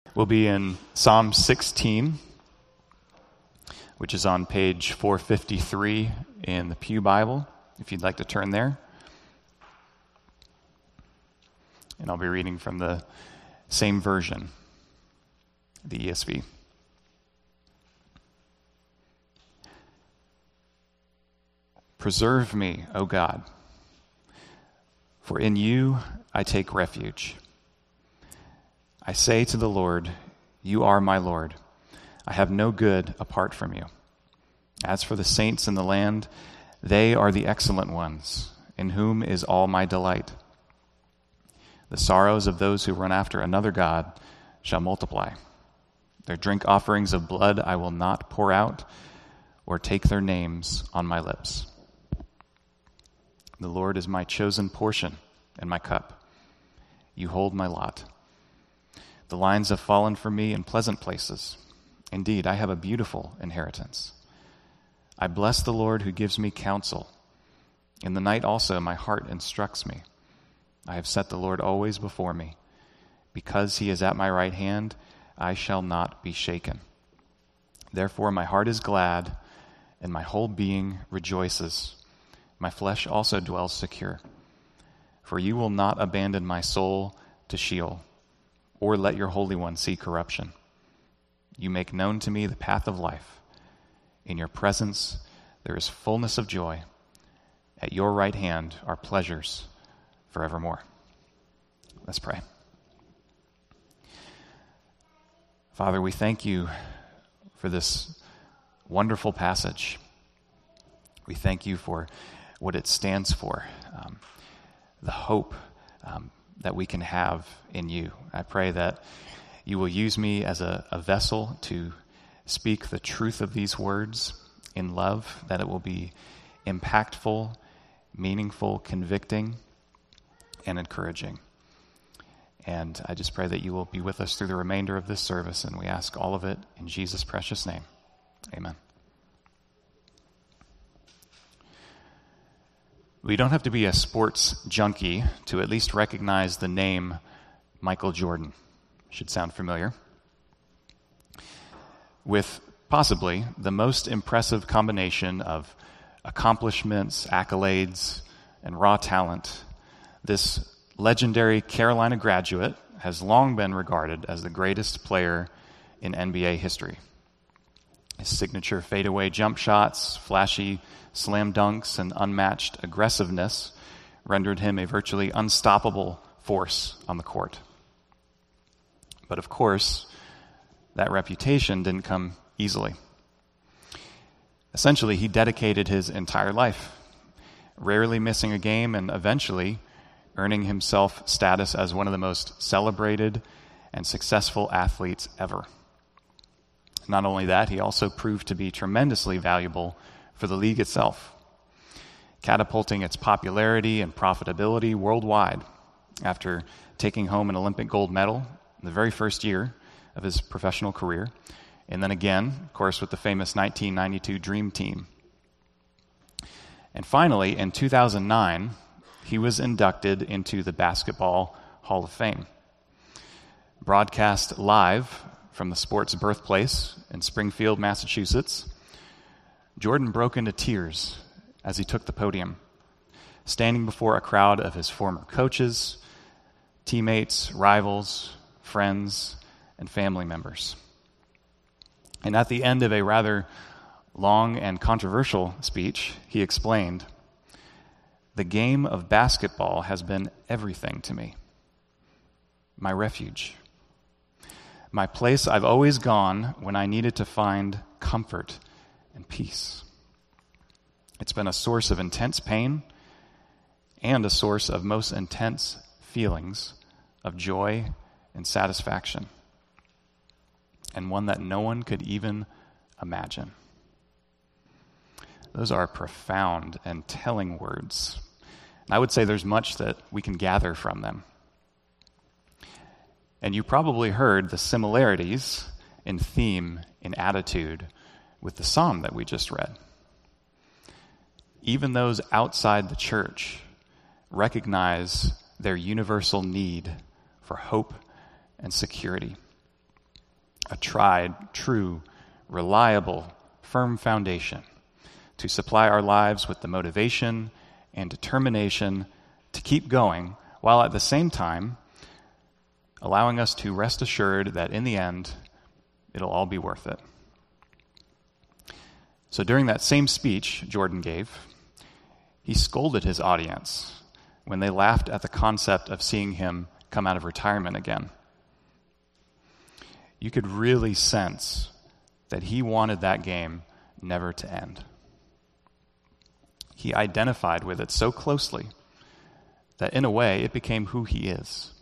We'll be in Psalm 16, which is on page 453 in the Pew Bible, if you'd like to turn there. And I'll be reading from the same version, the ESV. Preserve me, O God, for in you I take refuge. I say to the Lord, you are my Lord. I have no good apart from you. As for the saints in the land, they are the excellent ones, in whom is all my delight. The sorrows of those who run after another god shall multiply. Their drink offerings of blood I will not pour out, or take their names on my lips. The Lord is my chosen portion and my cup. You hold my lot. The lines have fallen for me in pleasant places. Indeed, I have a beautiful inheritance. I bless the Lord who gives me counsel. In the night also my heart instructs me. I have set the Lord always before me. Because he is at my right hand, I shall not be shaken. Therefore my heart is glad, and my whole being rejoices. My flesh also dwells secure. For you will not abandon my soul to Sheol, or let your Holy One see corruption. You make known to me the path of life. In your presence there is fullness of joy. At your right hand are pleasures forevermore. Let's pray. Father, we thank you for this wonderful passage. We thank you for what it stands for, the hope that we can have in you. I pray that you will use me as a vessel to speak the truth of these words in love, that it will be impactful, meaningful, convicting, and encouraging. And I just pray that you will be with us through the remainder of this service, and we ask all of it in Jesus' precious name. Amen. We don't have to be a sports junkie to at least recognize the name Michael Jordan. Should sound familiar. With possibly the most impressive combination of accomplishments, accolades, and raw talent, this legendary Carolina graduate has long been regarded as the greatest player in NBA history. His signature fadeaway jump shots, flashy slam dunks, and unmatched aggressiveness rendered him a virtually unstoppable force on the court. But of course, that reputation didn't come easily. Essentially, he dedicated his entire life, rarely missing a game, and eventually earning himself status as one of the most celebrated and successful athletes ever. Not only that, he also proved to be tremendously valuable for the league itself, catapulting its popularity and profitability worldwide after taking home an Olympic gold medal in the very first year of his professional career, and then again, of course, with the famous 1992 Dream Team. And finally, in 2009, he was inducted into the Basketball Hall of Fame. Broadcast live from the sport's birthplace in Springfield, Massachusetts, Jordan broke into tears as he took the podium, standing before a crowd of his former coaches, teammates, rivals, friends, and family members. And at the end of a rather long and controversial speech, he explained, "The game of basketball has been everything to me. My refuge. My place I've always gone when I needed to find comfort and peace. It's been a source of intense pain and a source of most intense feelings of joy and satisfaction, and one that no one could even imagine." Those are profound and telling words. And I would say there's much that we can gather from them. And you probably heard the similarities in theme, in attitude, with the psalm that we just read. Even those outside the church recognize their universal need for hope and security. a tried, true, reliable, firm foundation to supply our lives with the motivation and determination to keep going, while at the same time allowing us to rest assured that in the end, it'll all be worth it. So during that same speech Jordan gave, he scolded his audience when they laughed at the concept of seeing him come out of retirement again. You could really sense that he wanted that game never to end. He identified with it so closely that in a way it became who he is.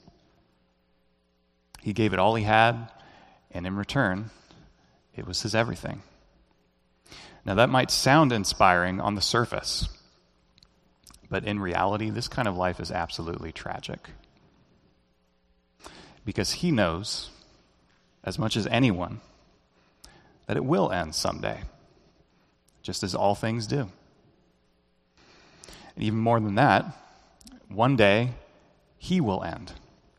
He gave it all he had, and in return, it was his everything. Now that might sound inspiring on the surface, but in reality, this kind of life is absolutely tragic. Because he knows, as much as anyone, that it will end someday, just as all things do. And even more than that, one day, he will end.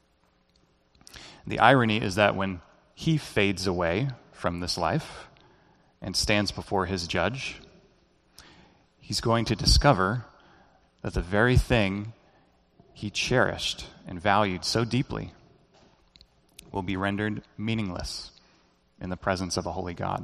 The irony is that when he fades away from this life and stands before his judge, he's going to discover that the very thing he cherished and valued so deeply will be rendered meaningless in the presence of a holy God.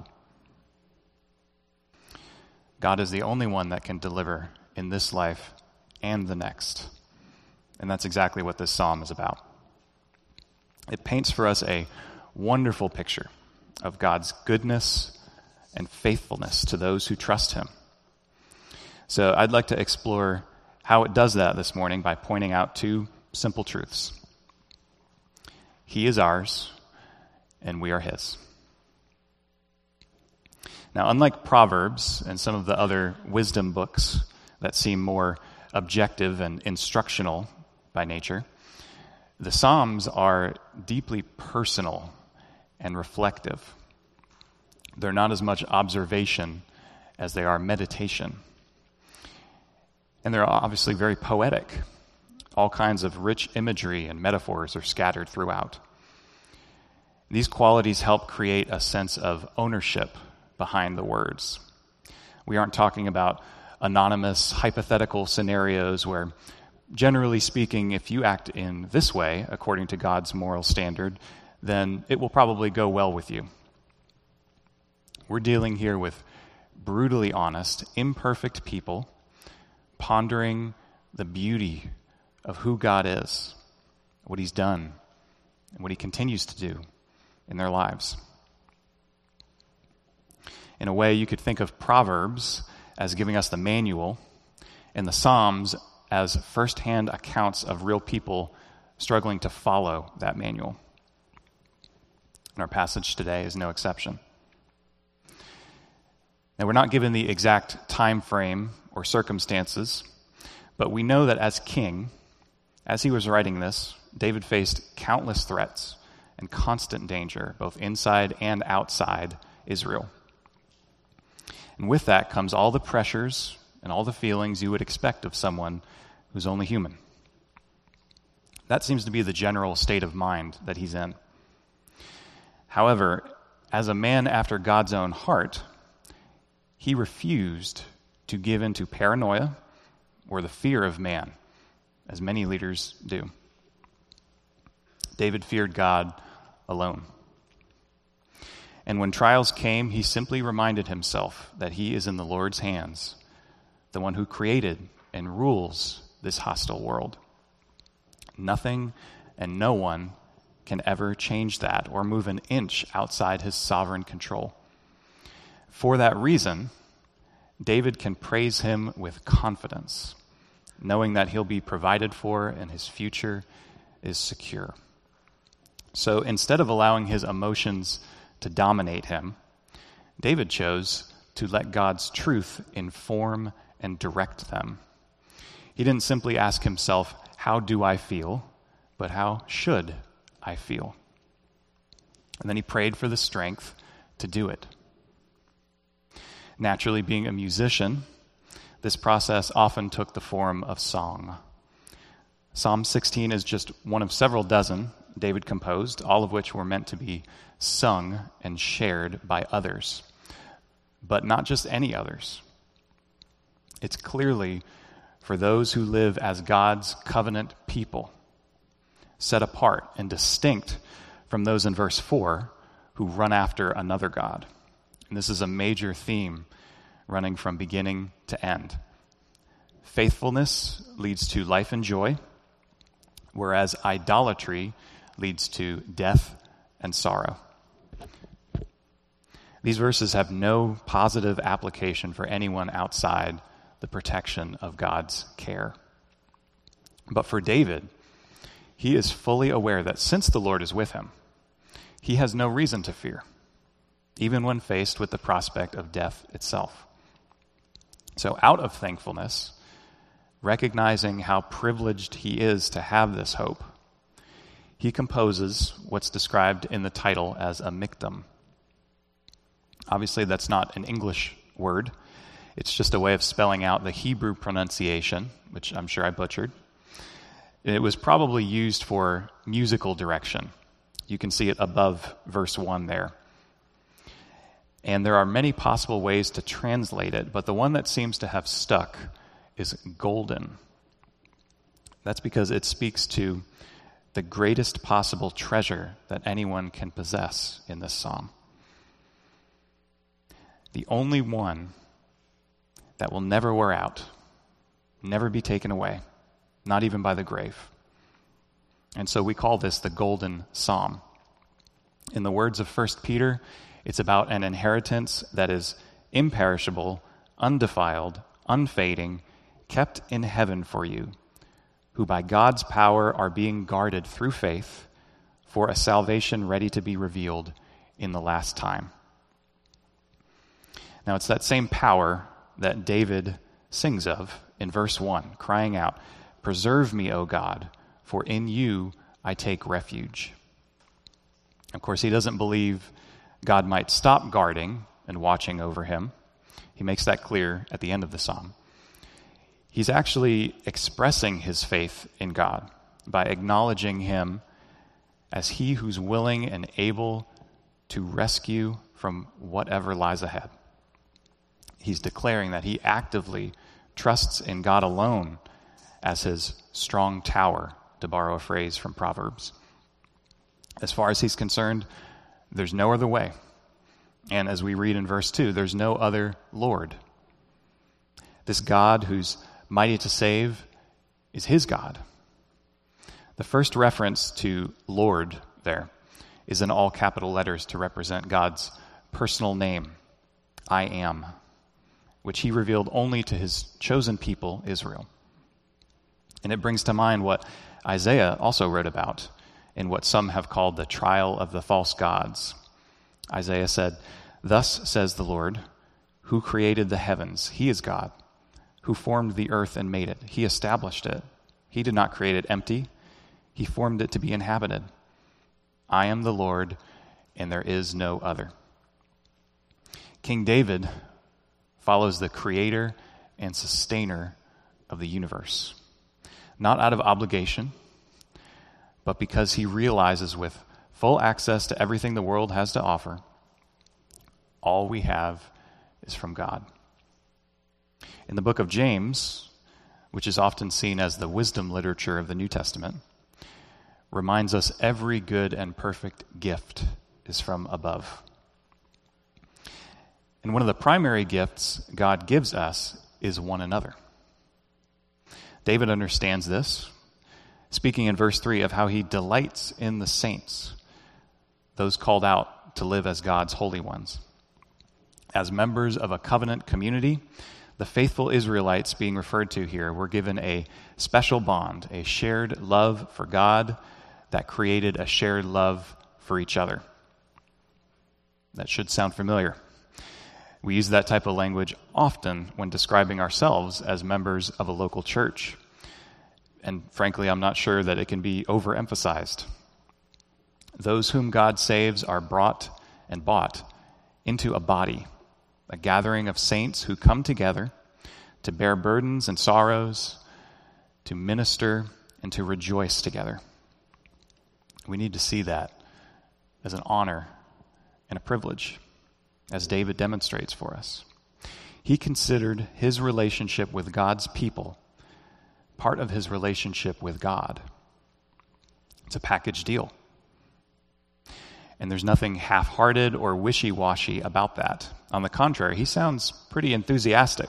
God is the only one that can deliver in this life and the next. And that's exactly what this psalm is about. It paints for us a wonderful picture of God's goodness and faithfulness to those who trust him. So I'd like to explore how it does that this morning by pointing out two simple truths. He is ours, and we are his. Now, unlike Proverbs and some of the other wisdom books that seem more objective and instructional by nature, the Psalms are deeply personal and reflective. They're not as much observation as they are meditation. And they're obviously very poetic. All kinds of rich imagery and metaphors are scattered throughout. These qualities help create a sense of ownership behind the words. We aren't talking about anonymous, hypothetical scenarios where, generally speaking, if you act in this way, according to God's moral standard, then it will probably go well with you. We're dealing here with brutally honest, imperfect people pondering the beauty of who God is, what he's done, and what he continues to do in their lives. In a way, you could think of Proverbs as giving us the manual, and the Psalms as first-hand accounts of real people struggling to follow that manual. And our passage today is no exception. Now, we're not given the exact time frame or circumstances, but we know that as king, as he was writing this, David faced countless threats and constant danger, both inside and outside Israel. And with that comes all the pressures and all the feelings you would expect of someone who's only human. That seems to be the general state of mind that he's in. However, as a man after God's own heart, he refused to give in to paranoia or the fear of man, as many leaders do. David feared God alone. And when trials came, he simply reminded himself that he is in the Lord's hands, the one who created and rules this hostile world. Nothing and no one can ever change that or move an inch outside his sovereign control. For that reason, David can praise him with confidence, knowing that he'll be provided for and his future is secure. So instead of allowing his emotions to dominate him, David chose to let God's truth inform and direct them. He didn't simply ask himself, how do I feel? But how should I feel? And then he prayed for the strength to do it. Naturally, being a musician, this process often took the form of song. Psalm 16 is just one of several dozen David composed, all of which were meant to be sung and shared by others, but not just any others. It's clearly for those who live as God's covenant people, set apart and distinct from those in verse 4 who run after another god. And this is a major theme running from beginning to end. Faithfulness leads to life and joy, whereas idolatry leads to death and sorrow. These verses have no positive application for anyone outside the protection of God's care. But for David, he is fully aware that since the Lord is with him, he has no reason to fear, even when faced with the prospect of death itself. So out of thankfulness, recognizing how privileged he is to have this hope, he composes what's described in the title as a miktam. Obviously, that's not an English word. It's just a way of spelling out the Hebrew pronunciation, which I'm sure I butchered. It was probably used for musical direction. You can see it above verse 1 there. And there are many possible ways to translate it, but the one that seems to have stuck is golden. That's because it speaks to the greatest possible treasure that anyone can possess in this psalm. The only one that will never wear out, never be taken away, not even by the grave. And so we call this the Golden Psalm. In the words of 1 Peter, it's about an inheritance that is imperishable, undefiled, unfading, kept in heaven for you, who by God's power are being guarded through faith for a salvation ready to be revealed in the last time. Now, it's that same power that David sings of in verse 1, crying out, "Preserve me, O God, for in you I take refuge." Of course, he doesn't believe God might stop guarding and watching over him. He makes that clear at the end of the psalm. He's actually expressing his faith in God by acknowledging him as he who's willing and able to rescue from whatever lies ahead. He's declaring that he actively trusts in God alone as his strong tower, to borrow a phrase from Proverbs. As far as he's concerned, there's no other way. And as we read in verse 2, there's no other Lord. This God who's mighty to save is his God. The first reference to Lord there is in all capital letters to represent God's personal name, I am, which he revealed only to his chosen people, Israel. And it brings to mind what Isaiah also wrote about in what some have called the trial of the false gods. Isaiah said, "Thus says the Lord, who created the heavens, he is God, who formed the earth and made it. He established it. He did not create it empty. He formed it to be inhabited. I am the Lord, and there is no other." King David follows the creator and sustainer of the universe, not out of obligation, but because he realizes with full access to everything the world has to offer, all we have is from God. In the book of James, which is often seen as the wisdom literature of the New Testament, reminds us every good and perfect gift is from above. And one of the primary gifts God gives us is one another. David understands this, speaking in verse 3 of how he delights in the saints, those called out to live as God's holy ones. As members of a covenant community, the faithful Israelites being referred to here were given a special bond, a shared love for God that created a shared love for each other. That should sound familiar. We use that type of language often when describing ourselves as members of a local church. And frankly, I'm not sure that it can be overemphasized. Those whom God saves are brought and bought into a body, a gathering of saints who come together to bear burdens and sorrows, to minister and to rejoice together. We need to see that as an honor and a privilege, as David demonstrates for us. He considered his relationship with God's people part of his relationship with God. It's a package deal. And there's nothing half-hearted or wishy-washy about that. On the contrary, he sounds pretty enthusiastic.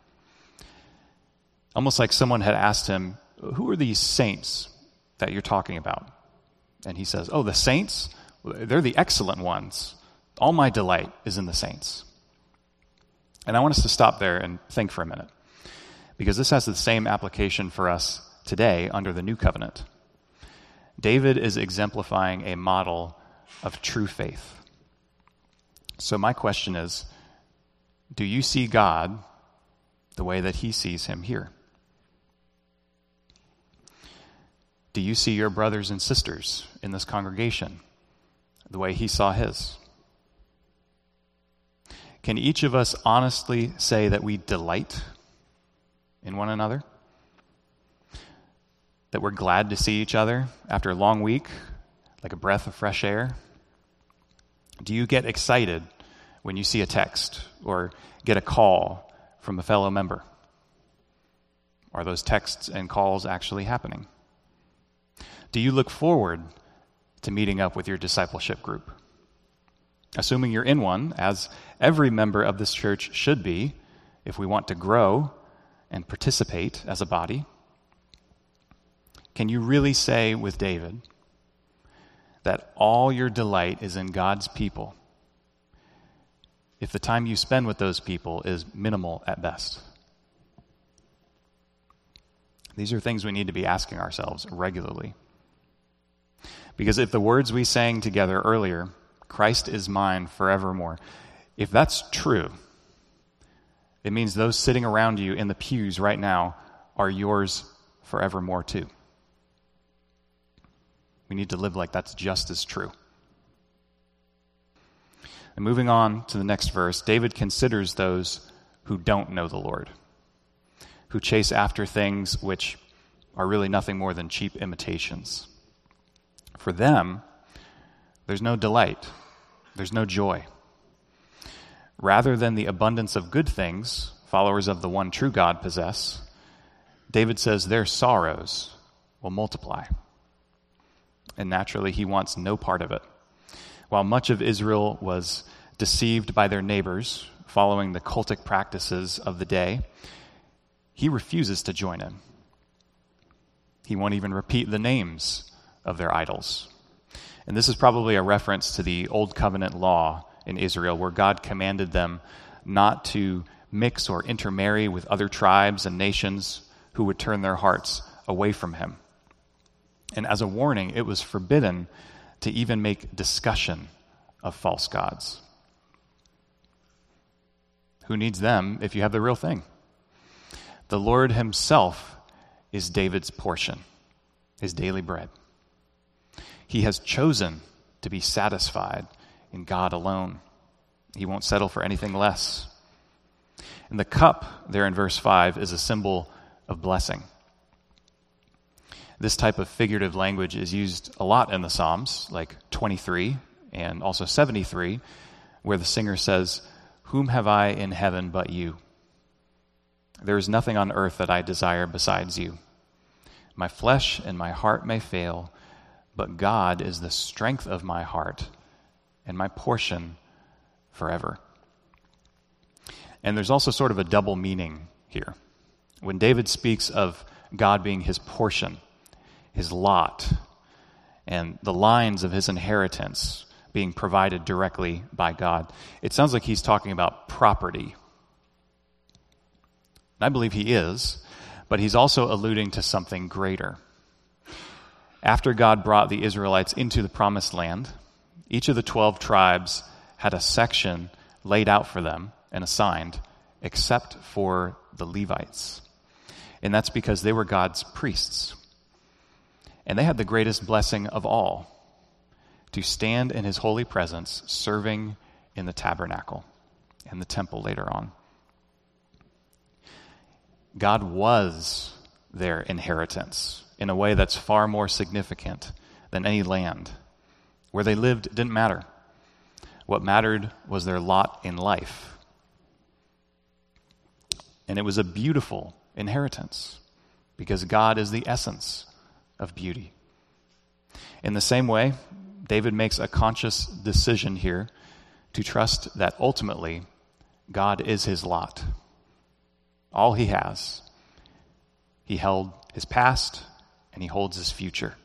Almost like someone had asked him, who are these saints that you're talking about? And he says, oh, the saints? They're the excellent ones. All my delight is in the saints. And I want us to stop there and think for a minute, because this has the same application for us today under the new covenant. David is exemplifying a model of true faith. So my question is, do you see God the way that he sees him here? Do you see your brothers and sisters in this congregation the way he saw his? Can each of us honestly say that we delight in one another? That we're glad to see each other after a long week, like a breath of fresh air? Do you get excited when you see a text or get a call from a fellow member? Are those texts and calls actually happening? Do you look forward to meeting up with your discipleship group? Assuming you're in one, as every member of this church should be, if we want to grow and participate as a body. Can you really say with David that all your delight is in God's people if the time you spend with those people is minimal at best? These are things we need to be asking ourselves regularly. Because if the words we sang together earlier, Christ is mine forevermore, if that's true, it means those sitting around you in the pews right now are yours forevermore too. We need to live like that's just as true. And moving on to the next verse, David considers those who don't know the Lord, who chase after things which are really nothing more than cheap imitations. For them, there's no delight, there's no joy. Rather than the abundance of good things followers of the one true God possess, David says their sorrows will multiply. And naturally, he wants no part of it. While much of Israel was deceived by their neighbors, following the cultic practices of the day, he refuses to join in. He won't even repeat the names of their idols. And this is probably a reference to the Old Covenant law in Israel, where God commanded them not to mix or intermarry with other tribes and nations who would turn their hearts away from him. And as a warning, it was forbidden to even make discussion of false gods. Who needs them if you have the real thing? The Lord himself is David's portion, his daily bread. He has chosen to be satisfied in God alone. He won't settle for anything less. And the cup there in verse 5 is a symbol of blessing. This type of figurative language is used a lot in the Psalms, like 23 and also 73, where the singer says, "Whom have I in heaven but you? There is nothing on earth that I desire besides you. My flesh and my heart may fail, but God is the strength of my heart and my portion forever." And there's also sort of a double meaning here. When David speaks of God being his portion, his lot, and the lines of his inheritance being provided directly by God, it sounds like he's talking about property. And I believe he is, but he's also alluding to something greater. After God brought the Israelites into the promised land, each of the 12 tribes had a section laid out for them and assigned, except for the Levites. And that's because they were God's priests. And they had the greatest blessing of all, to stand in his holy presence, serving in the tabernacle and the temple later on. God was their inheritance in a way that's far more significant than any land. Where they lived didn't matter. What mattered was their lot in life. And it was a beautiful inheritance because God is the essence of beauty. In the same way, David makes a conscious decision here to trust that ultimately God is his lot. All he has. He held his past and he holds his future.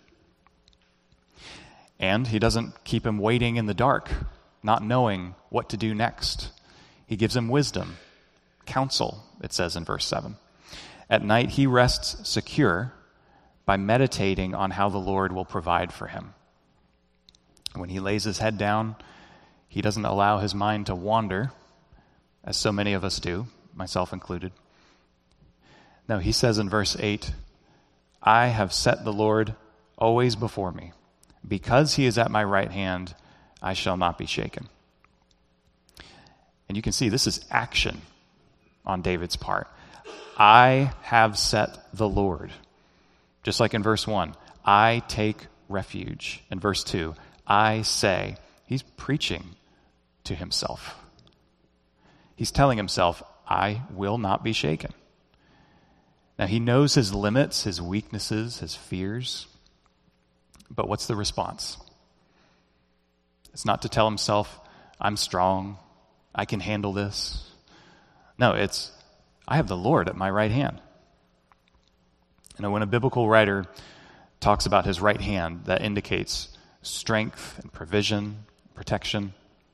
And he doesn't keep him waiting in the dark, not knowing what to do next. He gives him wisdom, counsel, it says in verse 7. At night he rests secure by meditating on how the Lord will provide for him. When he lays his head down, he doesn't allow his mind to wander, as so many of us do, myself included. No, he says in verse 8, I have set the Lord always before me. Because he is at my right hand, I shall not be shaken. And you can see this is action on David's part. I have set the Lord. Just like in verse 1, I take refuge. In verse 2, I say. He's preaching to himself. He's telling himself, I will not be shaken. Now he knows his limits, his weaknesses, his fears. But what's the response? It's not to tell himself, I'm strong, I can handle this. No, it's, I have the Lord at my right hand. You know, when a biblical writer talks about his right hand, that indicates strength and provision, protection.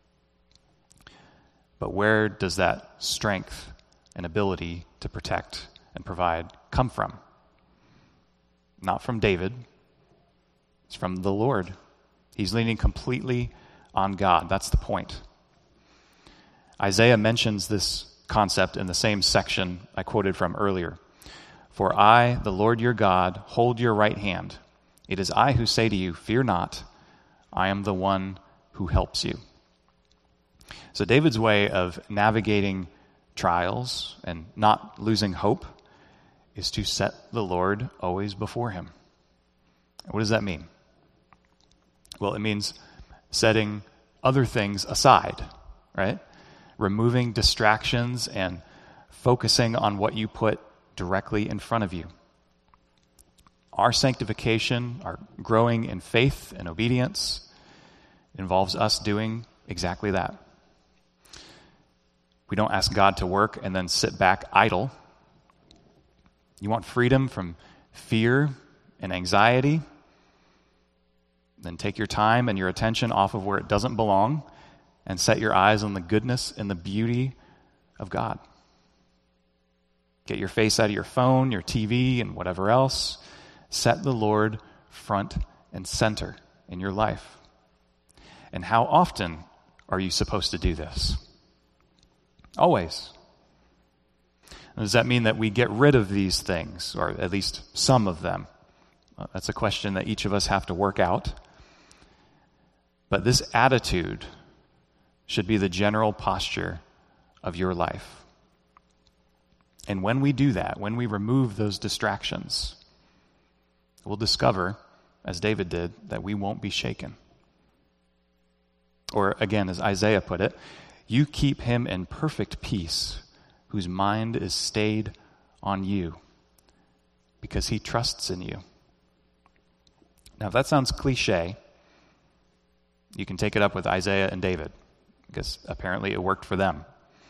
But where does that strength and ability to protect and provide come from? Not from David. It's from the Lord. He's leaning completely on God. That's the point. Isaiah mentions this concept in the same section I quoted from earlier. For I, the Lord your God, hold your right hand. It is I who say to you, fear not, I am the one who helps you. So David's way of navigating trials and not losing hope is to set the Lord always before him. What does that mean? Well, it means setting other things aside, right? Removing distractions and focusing on what you put directly in front of you. Our sanctification, our growing in faith and obedience, involves us doing exactly that. We don't ask God to work and then sit back idle. You want freedom from fear and anxiety? Then take your time and your attention off of where it doesn't belong and set your eyes on the goodness and the beauty of God. Get your face out of your phone, your TV, and whatever else. Set the Lord front and center in your life. And how often are you supposed to do this? Always. Does that mean that we get rid of these things, or at least some of them? Well, that's a question that each of us have to work out. But this attitude should be the general posture of your life. And when we do that, when we remove those distractions, we'll discover, as David did, that we won't be shaken. Or again, as Isaiah put it, you keep him in perfect peace, whose mind is stayed on you, because he trusts in you. Now, if that sounds cliche, you can take it up with Isaiah and David, because apparently it worked for them.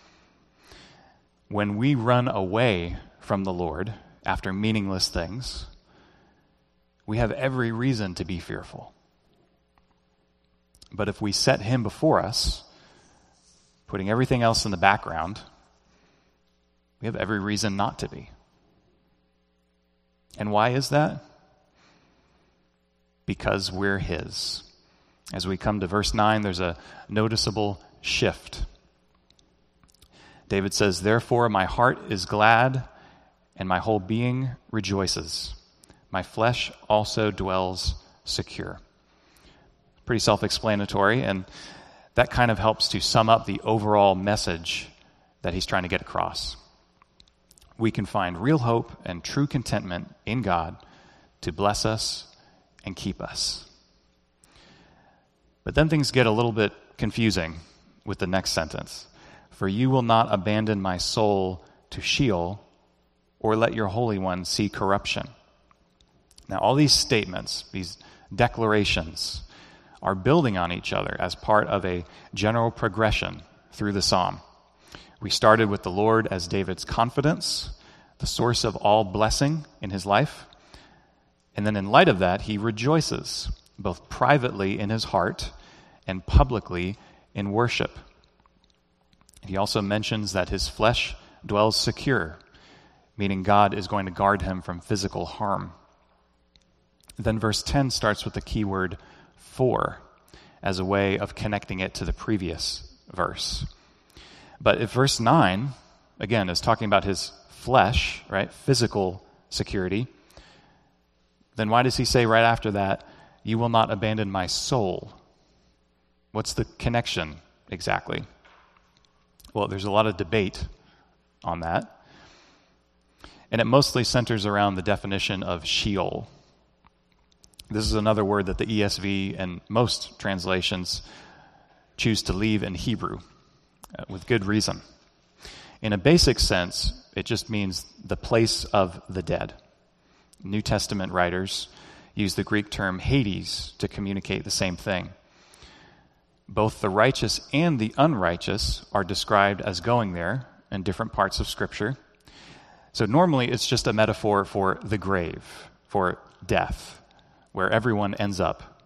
When we run away from the Lord after meaningless things, we have every reason to be fearful. But if we set him before us, putting everything else in the background, we have every reason not to be. And why is that? Because we're his. As we come to verse 9, there's a noticeable shift. David says, therefore my heart is glad and my whole being rejoices. My flesh also dwells secure. Pretty self-explanatory, and that kind of helps to sum up the overall message that he's trying to get across. We can find real hope and true contentment in God to bless us and keep us. But then things get a little bit confusing with the next sentence. For you will not abandon my soul to Sheol, or let your Holy One see corruption. Now, all these statements, these declarations, are building on each other as part of a general progression through the psalm. We started with the Lord as David's confidence, the source of all blessing in his life. And then in light of that, he rejoices, both privately in his heart and publicly in worship. He also mentions that his flesh dwells secure, meaning God is going to guard him from physical harm. Then verse 10 starts with the key word for, as a way of connecting it to the previous verse. But if verse 9, again, is talking about his flesh, right, physical security, then why does he say right after that, you will not abandon my soul? What's the connection exactly? Well, there's a lot of debate on that. And it mostly centers around the definition of Sheol. This is another word that the ESV and most translations choose to leave in Hebrew, with good reason. In a basic sense, it just means the place of the dead. New Testament writers use the Greek term Hades to communicate the same thing. Both the righteous and the unrighteous are described as going there in different parts of Scripture. So normally it's just a metaphor for the grave, for death, where everyone ends up.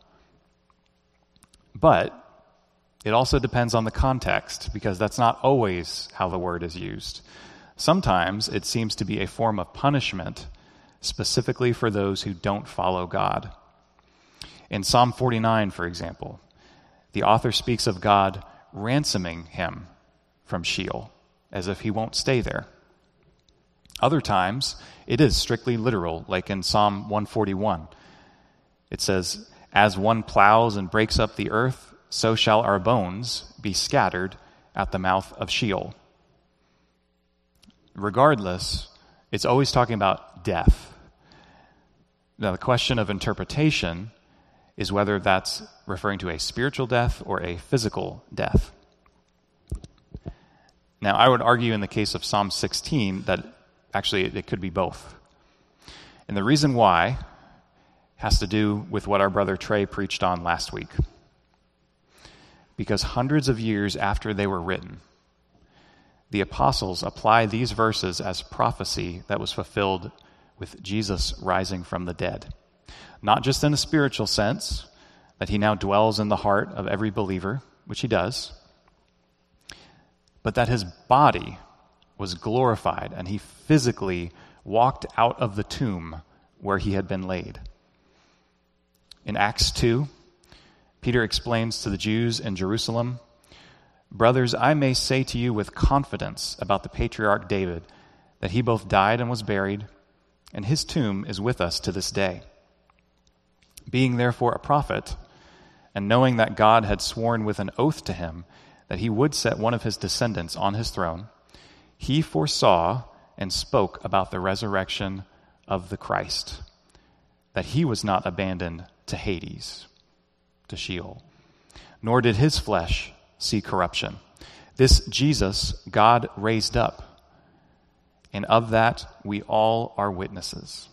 But it also depends on the context, because that's not always how the word is used. Sometimes it seems to be a form of punishment, specifically for those who don't follow God. In Psalm 49, for example, the author speaks of God ransoming him from Sheol, as if he won't stay there. Other times, it is strictly literal, like in Psalm 141. It says, as one plows and breaks up the earth, so shall our bones be scattered at the mouth of Sheol. Regardless, it's always talking about death. Now, the question of interpretation is whether that's referring to a spiritual death or a physical death. Now, I would argue in the case of Psalm 16 that actually it could be both. And the reason why has to do with what our brother Trey preached on last week. Because hundreds of years after they were written, the apostles apply these verses as prophecy that was fulfilled with Jesus rising from the dead. Not just in a spiritual sense, that he now dwells in the heart of every believer, which he does, but that his body was glorified and he physically walked out of the tomb where he had been laid. In Acts 2, Peter explains to the Jews in Jerusalem, brothers, I may say to you with confidence about the patriarch David that he both died and was buried, and his tomb is with us to this day. Being therefore a prophet, and knowing that God had sworn with an oath to him that he would set one of his descendants on his throne, he foresaw and spoke about the resurrection of the Christ, that he was not abandoned to Hades, to Sheol, nor did his flesh see corruption. This Jesus God raised up, and of that we all are witnesses.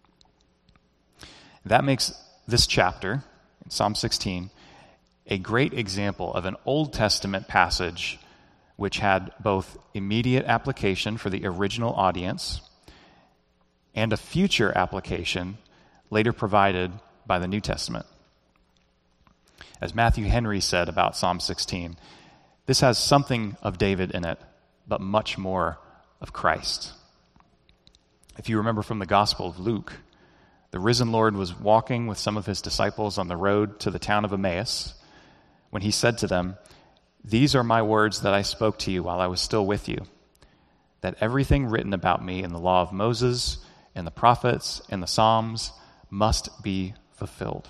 That makes this chapter, in Psalm 16, a great example of an Old Testament passage which had both immediate application for the original audience and a future application later provided by the New Testament. As Matthew Henry said about Psalm 16, this has something of David in it, but much more of Christ. If you remember from the Gospel of Luke, the risen Lord was walking with some of his disciples on the road to the town of Emmaus when he said to them, these are my words that I spoke to you while I was still with you, that everything written about me in the law of Moses and the prophets and the Psalms must be fulfilled.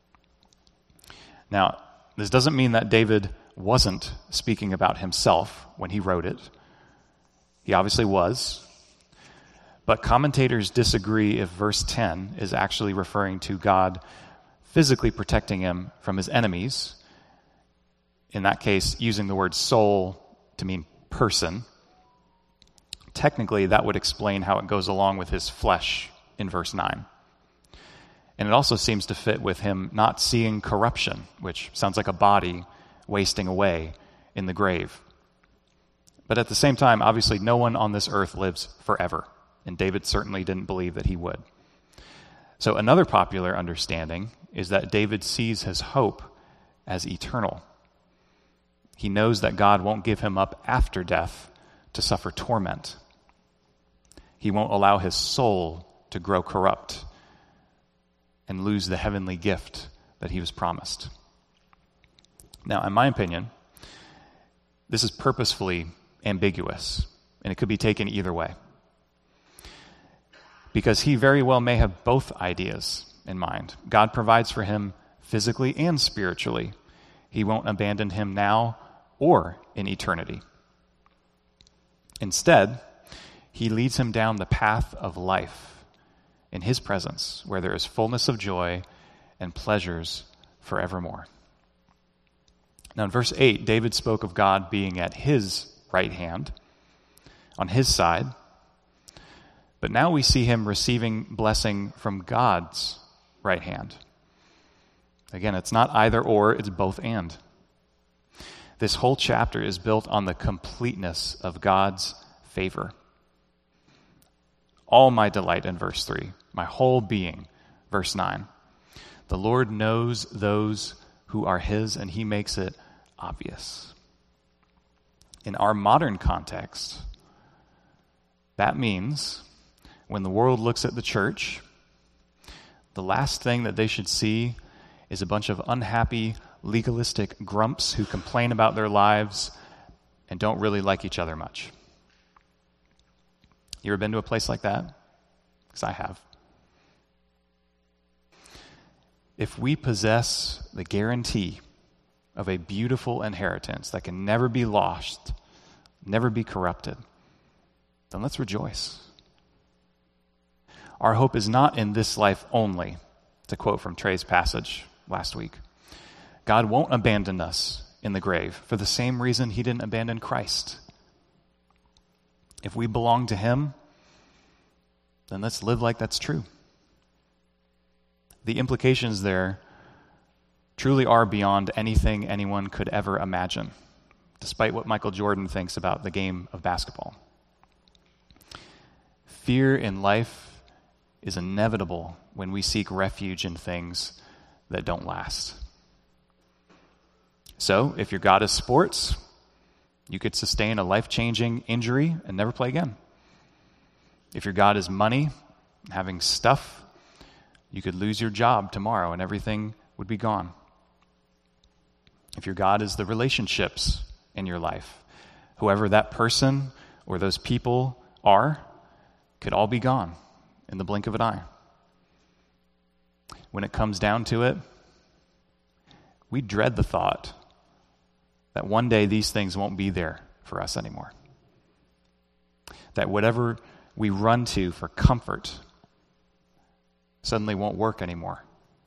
Now, this doesn't mean that David wasn't speaking about himself when he wrote it. He obviously was. But commentators disagree if verse 10 is actually referring to God physically protecting him from his enemies in that case, using the word soul to mean person, technically that would explain how it goes along with his flesh in verse 9. And it also seems to fit with him not seeing corruption, which sounds like a body wasting away in the grave. But at the same time, obviously, no one on this earth lives forever, and David certainly didn't believe that he would. So another popular understanding is that David sees his hope as eternal. He knows that God won't give him up after death to suffer torment. He won't allow his soul to grow corrupt and lose the heavenly gift that he was promised. Now, in my opinion, this is purposefully ambiguous, and it could be taken either way. Because he very well may have both ideas in mind. God provides for him physically and spiritually. He won't abandon him now or in eternity. Instead, he leads him down the path of life in his presence, where there is fullness of joy and pleasures forevermore. Now in verse 8, David spoke of God being at his right hand, on his side, but now we see him receiving blessing from God's right hand. Again, it's not either or, it's both and. This whole chapter is built on the completeness of God's favor. All my delight in verse 3, my whole being, verse 9. The Lord knows those who are his, and he makes it obvious. In our modern context, that means when the world looks at the church, the last thing that they should see is a bunch of unhappy, legalistic grumps who complain about their lives and don't really like each other much. You ever been to a place like that? Because I have. If we possess the guarantee of a beautiful inheritance that can never be lost, never be corrupted, then let's rejoice. Our hope is not in this life only, to quote from Trey's passage last week. God won't abandon us in the grave for the same reason he didn't abandon Christ. If we belong to him, then let's live like that's true. The implications there truly are beyond anything anyone could ever imagine, despite what Michael Jordan thinks about the game of basketball. Fear in life is inevitable when we seek refuge in things that don't last. So, if your God is sports, you could sustain a life-changing injury and never play again. If your God is money, having stuff, you could lose your job tomorrow and everything would be gone. If your God is the relationships in your life, whoever that person or those people are, could all be gone in the blink of an eye. When it comes down to it, we dread the thought that one day these things won't be there for us anymore. That whatever we run to for comfort suddenly won't work anymore.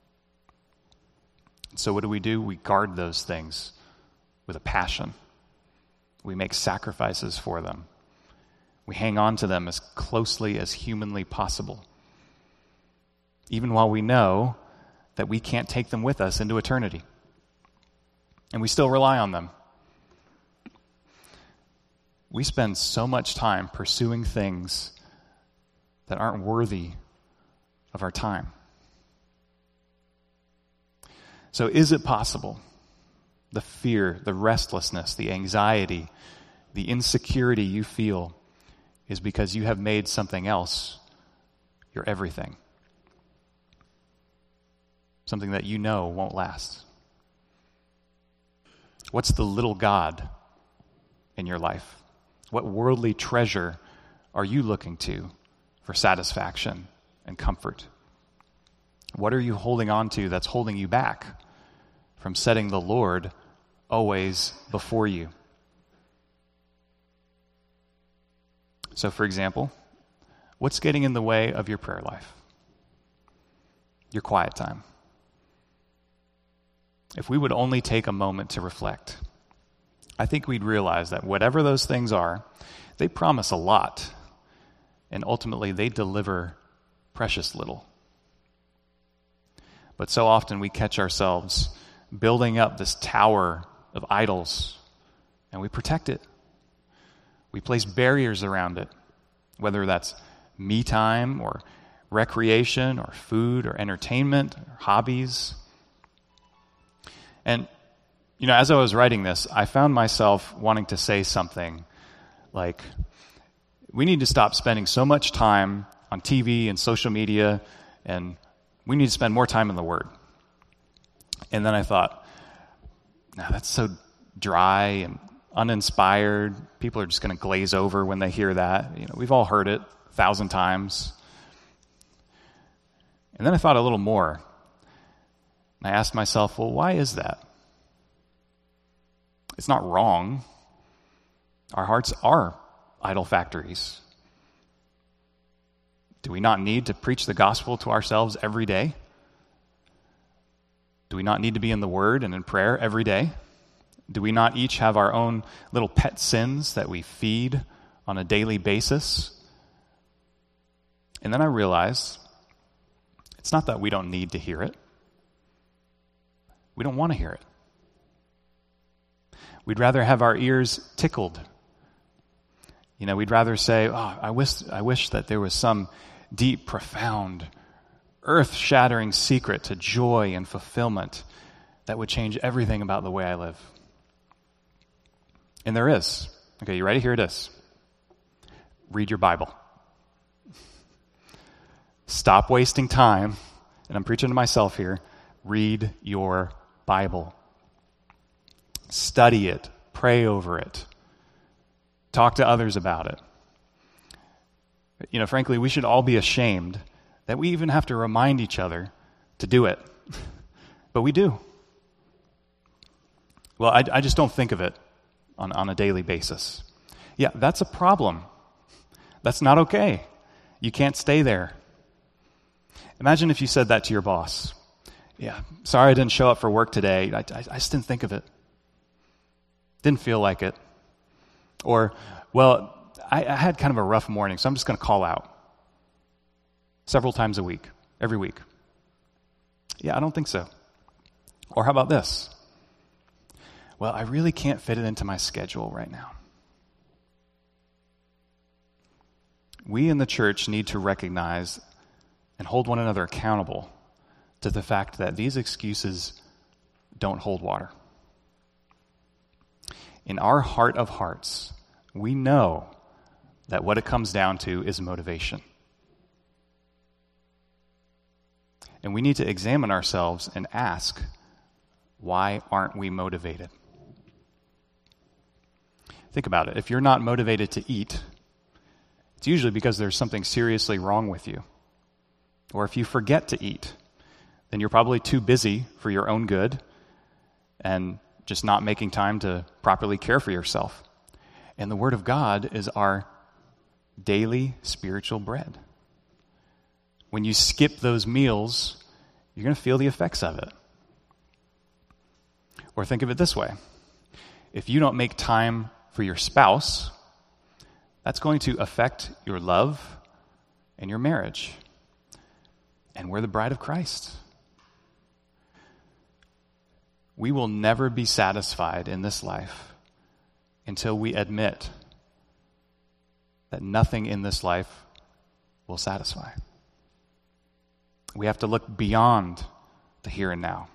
So what do? We guard those things with a passion. We make sacrifices for them. We hang on to them as closely as humanly possible, even while we know that we can't take them with us into eternity. And we still rely on them. We spend so much time pursuing things that aren't worthy of our time. So is it possible the fear, the restlessness, the anxiety, the insecurity you feel is because you have made something else your everything? Something that you know won't last. What's the little God in your life? What worldly treasure are you looking to for satisfaction and comfort? What are you holding on to that's holding you back from setting the Lord always before you? So, for example, what's getting in the way of your prayer life? Your quiet time. If we would only take a moment to reflect, I think we'd realize that whatever those things are, they promise a lot, and ultimately they deliver precious little. But so often we catch ourselves building up this tower of idols, and we protect it. We place barriers around it, whether that's me time or recreation or food or entertainment or hobbies. And, as I was writing this, I found myself wanting to say something like, we need to stop spending so much time on TV and social media, and we need to spend more time in the Word. And then I thought, no, that's so dry and uninspired. People are just going to glaze over when they hear that. We've all heard it 1,000 times. And then I thought a little more. And I asked myself, well, why is that? It's not wrong. Our hearts are idol factories. Do we not need to preach the gospel to ourselves every day? Do we not need to be in the Word and in prayer every day? Do we not each have our own little pet sins that we feed on a daily basis? And then I realized it's not that we don't need to hear it. We don't want to hear it. We'd rather have our ears tickled. We'd rather say, I wish that there was some deep, profound, earth-shattering secret to joy and fulfillment that would change everything about the way I live. And there is. Okay, you ready? Here it is. Read your Bible. Stop wasting time, and I'm preaching to myself here. Read your Bible. Study it. Pray over it. Talk to others about it. Frankly, we should all be ashamed that we even have to remind each other to do it. But we do. Well, I just don't think of it on a daily basis. Yeah, that's a problem. That's not okay. You can't stay there. Imagine if you said that to your boss. Yeah, sorry I didn't show up for work today. I just didn't think of it. Didn't feel like it. Or, well, I had kind of a rough morning, so I'm just going to call out several times a week, every week. Yeah, I don't think so. Or how about this? Well, I really can't fit it into my schedule right now. We in the church need to recognize and hold one another accountable to the fact that these excuses don't hold water. In our heart of hearts, we know that what it comes down to is motivation. And we need to examine ourselves and ask, why aren't we motivated? Think about it. If you're not motivated to eat, it's usually because there's something seriously wrong with you. Or if you forget to eat, then you're probably too busy for your own good and just not making time to properly care for yourself. And the Word of God is our daily spiritual bread. When you skip those meals, you're going to feel the effects of it. Or think of it this way. If you don't make time for your spouse, that's going to affect your love and your marriage. And we're the bride of Christ. We will never be satisfied in this life until we admit that nothing in this life will satisfy. We have to look beyond the here and now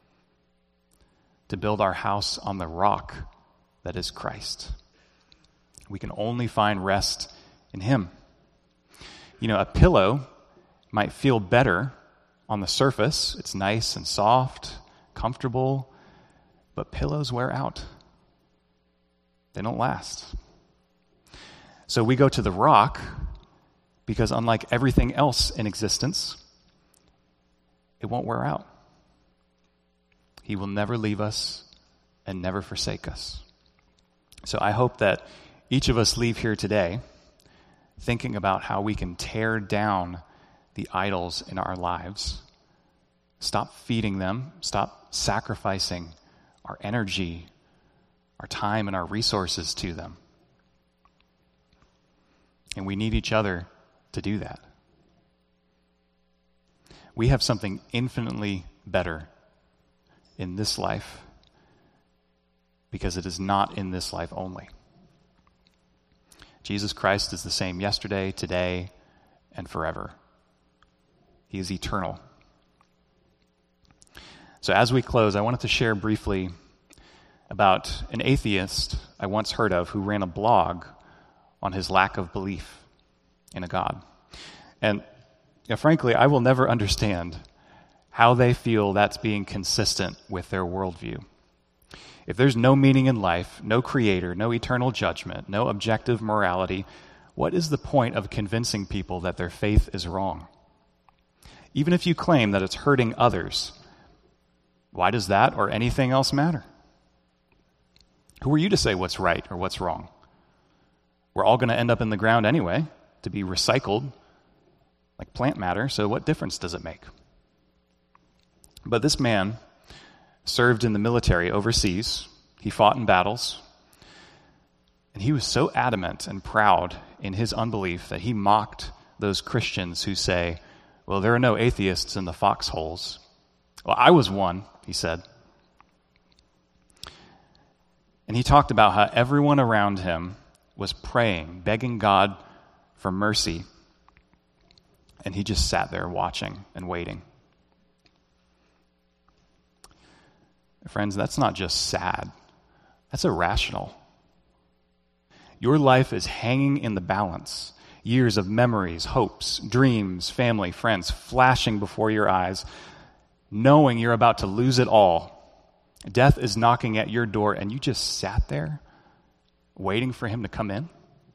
to build our house on the rock that is Christ. We can only find rest in Him. A pillow might feel better on the surface. It's nice and soft, comfortable, but pillows wear out. They don't last. So we go to the rock because unlike everything else in existence, it won't wear out. He will never leave us and never forsake us. So I hope that each of us leave here today thinking about how we can tear down the idols in our lives. Stop feeding them. Stop sacrificing our energy, our time and our resources to them. And we need each other to do that. We have something infinitely better in this life because it is not in this life only. Jesus Christ is the same yesterday, today, and forever. He is eternal. So as we close, I wanted to share briefly about an atheist I once heard of who ran a blog on his lack of belief in a God. And frankly, I will never understand how they feel that's being consistent with their worldview. If there's no meaning in life, no creator, no eternal judgment, no objective morality, what is the point of convincing people that their faith is wrong? Even if you claim that it's hurting others, why does that or anything else matter? Who are you to say what's right or what's wrong? We're all going to end up in the ground anyway, to be recycled like plant matter, so what difference does it make? But this man served in the military overseas. He fought in battles. And he was so adamant and proud in his unbelief that he mocked those Christians who say, well, there are no atheists in the foxholes. Well, I was one, he said. And he talked about how everyone around him was praying, begging God for mercy. And he just sat there watching and waiting. Friends, that's not just sad. That's irrational. Your life is hanging in the balance. Years of memories, hopes, dreams, family, friends flashing before your eyes, knowing you're about to lose it all. Death is knocking at your door, and you just sat there waiting for him to come in?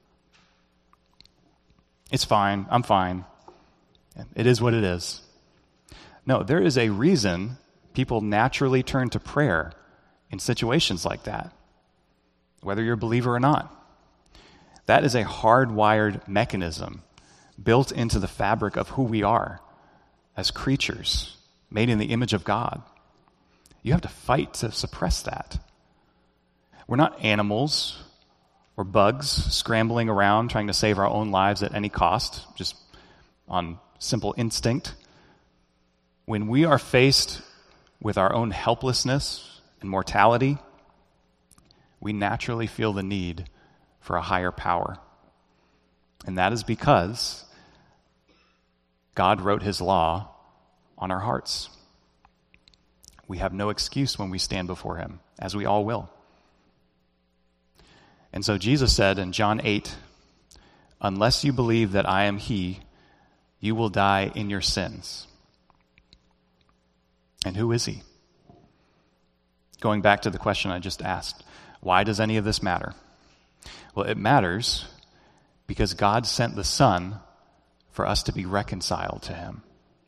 It's fine. I'm fine. It is what it is. No, there is a reason people naturally turn to prayer in situations like that, whether you're a believer or not. That is a hardwired mechanism built into the fabric of who we are as creatures made in the image of God. You have to fight to suppress that. We're not animals or bugs scrambling around trying to save our own lives at any cost, just on simple instinct. When we are faced with our own helplessness and mortality, we naturally feel the need for a higher power. And that is because God wrote his law on our hearts. We have no excuse when we stand before him, as we all will. And so Jesus said in John 8, unless you believe that I am he, you will die in your sins. And who is he? Going back to the question I just asked, why does any of this matter? Well, it matters because God sent the Son for us to be reconciled to him.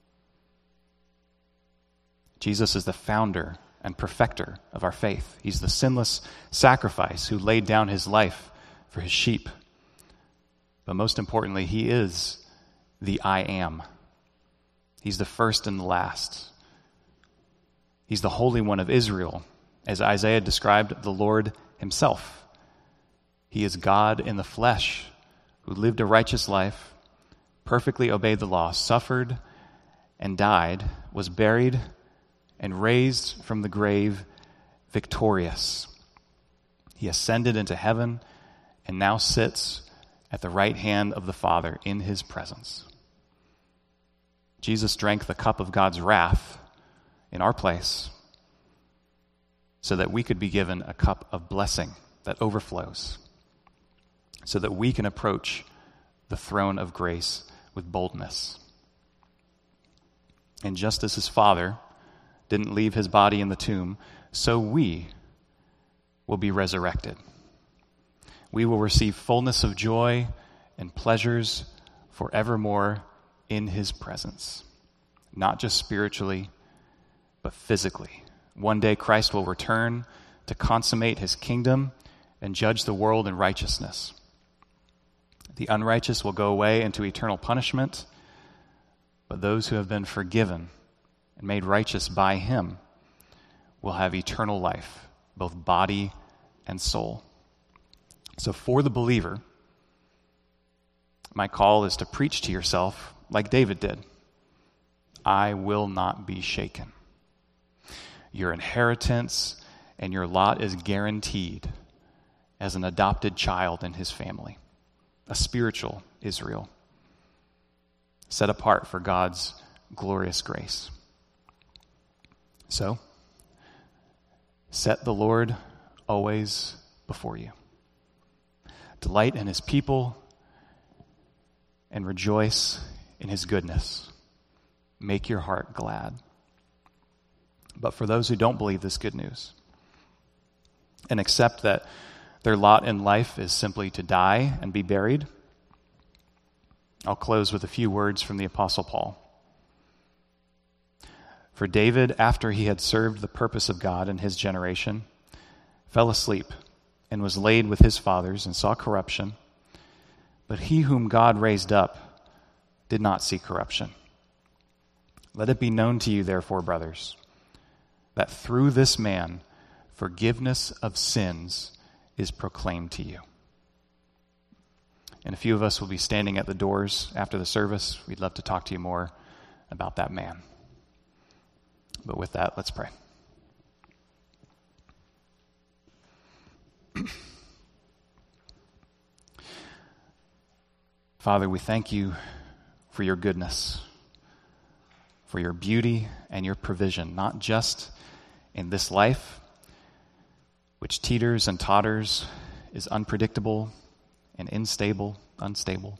Jesus is the founder and perfecter of our faith. He's the sinless sacrifice who laid down his life for his sheep. But most importantly, he is the I am. He's the first and the last. He's the Holy One of Israel, as Isaiah described the Lord himself. He is God in the flesh, who lived a righteous life, perfectly obeyed the law, suffered and died, was buried and raised from the grave victorious. He ascended into heaven and now sits at the right hand of the Father in his presence. Jesus drank the cup of God's wrath in our place so that we could be given a cup of blessing that overflows, so that we can approach the throne of grace with boldness. And just as his Father didn't leave his body in the tomb, so we will be resurrected. We will receive fullness of joy and pleasures forevermore in his presence, not just spiritually, but physically. One day Christ will return to consummate his kingdom and judge the world in righteousness. The unrighteous will go away into eternal punishment, but those who have been forgiven and made righteous by him will have eternal life, both body and soul. So for the believer, my call is to preach to yourself like David did. I will not be shaken. Your inheritance and your lot is guaranteed as an adopted child in his family, a spiritual Israel, set apart for God's glorious grace. So, set the Lord always before you. Delight in his people and rejoice in his goodness. Make your heart glad. But for those who don't believe this good news and accept that their lot in life is simply to die and be buried, I'll close with a few words from the Apostle Paul. For David, after he had served the purpose of God in his generation, fell asleep and was laid with his fathers and saw corruption. But he whom God raised up did not see corruption. Let it be known to you, therefore, brothers, that through this man forgiveness of sins is proclaimed to you. And a few of us will be standing at the doors after the service. We'd love to talk to you more about that man. But with that, let's pray. Father, we thank you for your goodness, for your beauty and your provision, not just in this life, which teeters and totters, is unpredictable and unstable.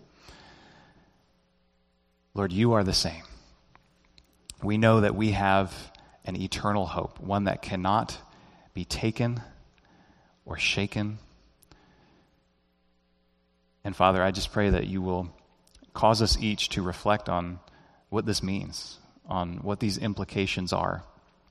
Lord, you are the same. We know that we have an eternal hope, one that cannot be taken or shaken. And Father, I just pray that you will cause us each to reflect on what this means, on what these implications are.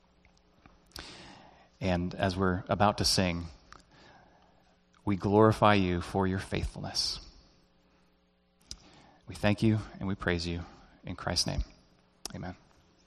And as we're about to sing, we glorify you for your faithfulness. We thank you and we praise you in Christ's name. Amen.